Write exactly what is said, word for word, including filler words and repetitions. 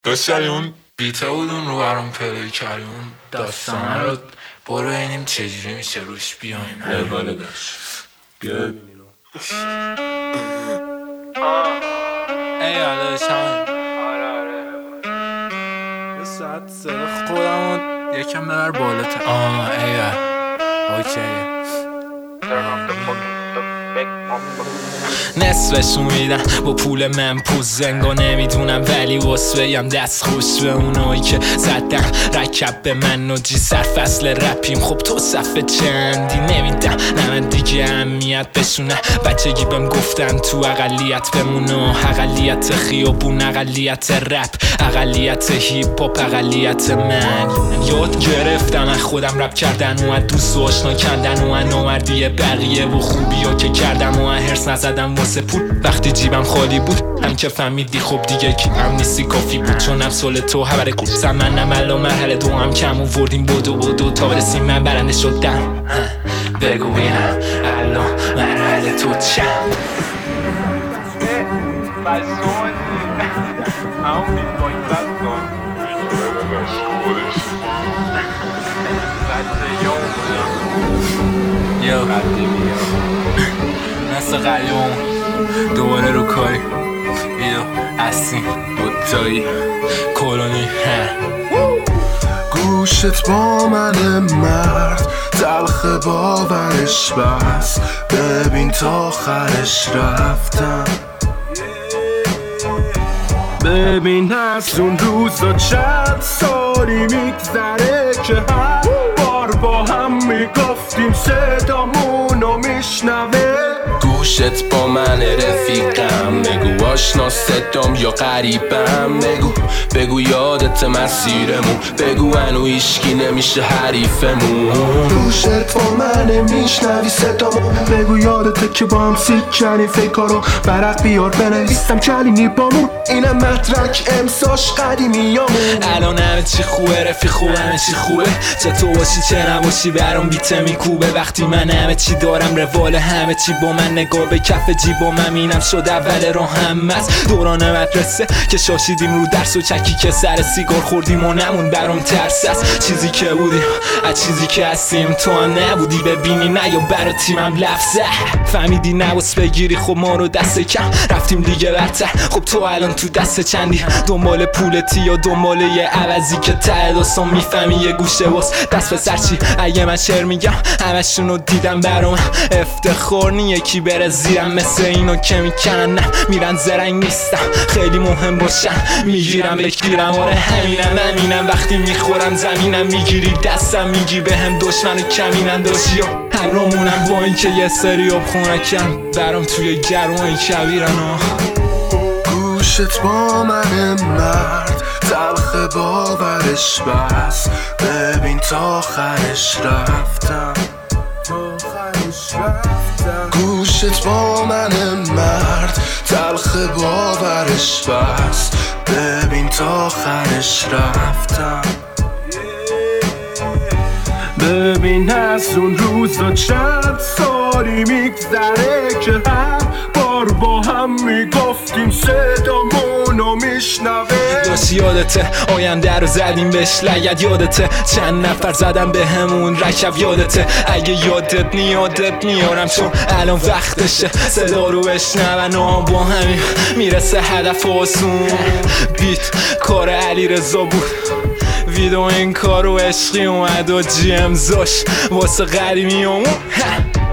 داشتی اون بیته بود اون رو برام پلی کردی اون داستانه رو برو ببینیم چجوری میشه روش بیایم لواله داشت بیا ببینیم ای آله داشتم آره آره یه ساعت صدا خودم رو یکم ببر بالاتر آه ای اوکی نصفشون میدن با پول من پوزنگا نمیدونم ولی واسویم دست خوش به اونایی که زدن رکب به من و جی سر فصل رپیم. خب تو صفحه چندی نمیدم نه من دیگه اهمیت بشونه بچگی بهم گفتن تو اقلیت بمونه اقلیت خیابون اقلیت رپ اقلیت هیپ هاپ اقلیت من یاد گرفتم از خودم رپ کردن و از دوست و آشنا کندن و از نامردی بقیه و خوبی ها که کردم و از هرس نزدم واسه پول وقتی جیبم خالی بود هم که فهمیدی خب دیگه کی هم نیستی کافی بود چون امثال تو خبر کورسم منم الان مرحله دو هم کم آوردیم بدو بدو تا برسیم من برنده شدم بگو بینم الان مرحله تو چم مسئول همون بیت باید بد کن یو مثل قیوم دوباره رو کاری یو هستیم دوتایی کلونی گوشت با من مرد تلخ باورش بس ببین تا آخرش رفتم ببین از اون روزا چند سالی میگذره که هر بار با هم میگفتیم صدامونو میشنوه گوشت با من رفیقم بگو آشنا صدام یا غریبم بگو بگو یادت مسیرمون بگو انو ایشکی نمیشه حریفمون گوشت با من میشنوی صدامون بگو یادت که با هم سیک کنی فکرارو برق بیار بنویستم کلینی بامون اینم مدرک امساش قدیمیامون الان همه چی خوبه رفیق خوب همه چی خوبه چه تو باشی چه نباشی برام بیته میکوبه وقتی من همه چی دارم روال همه چی با من نگاه به کف جیبم همینم شد اول راه هم از دوران مدرسه که شاشیدیم رو درس و چکی که سر سیگار خوردیم و نمون برام ترس از چیزی که بودیم از چیزی که هستیم تو هم نبودی ببینی نه یا برا تیمم لفظه فهمیدی نواس بگیری خب ما رو دست کم رفتیم دیگه برتر خب تو الان تو دست چندی دنبال پولتی یا دنبال یه عوضی که ته داستان میفهمی یه گوشه واس دست به سرچی اگه من شعر میگم همشونو دیدم برام افتخار نی یکی بره زیرم مثل اینو که میکنن نه میرن زرنگ نیستم خیلی مهم باشن میگیرم بگیرم آره همینم همینم وقتی میخورم زمینم میگیری دستم میگی به هم دشمن و کمینم داشتی همرامونم با این که یه سری آب خونکن برام توی گرمای کبیرن گوشت با من مرد تلخ باورش بس ببین تا آخرش رفتم گوشت با من مرد تلخ باورش بس ببین تا آخرش رفتم ببین از اون روزا چند سالی میگذره که هر بار با هم میگفتیم صدامونو میشنوه داشت یادته آینده رو زدیم بهش لگد یادته چند نفر زدم به همون رکب یادته اگه یادت نیادت میارم چون الان وقتشه صدا رو بشنون و با همین میرسه هدف آسون بیت کار علی رضا بود ویدو این کارو عشقی اومد و جی امزاش واسه قدیمی همون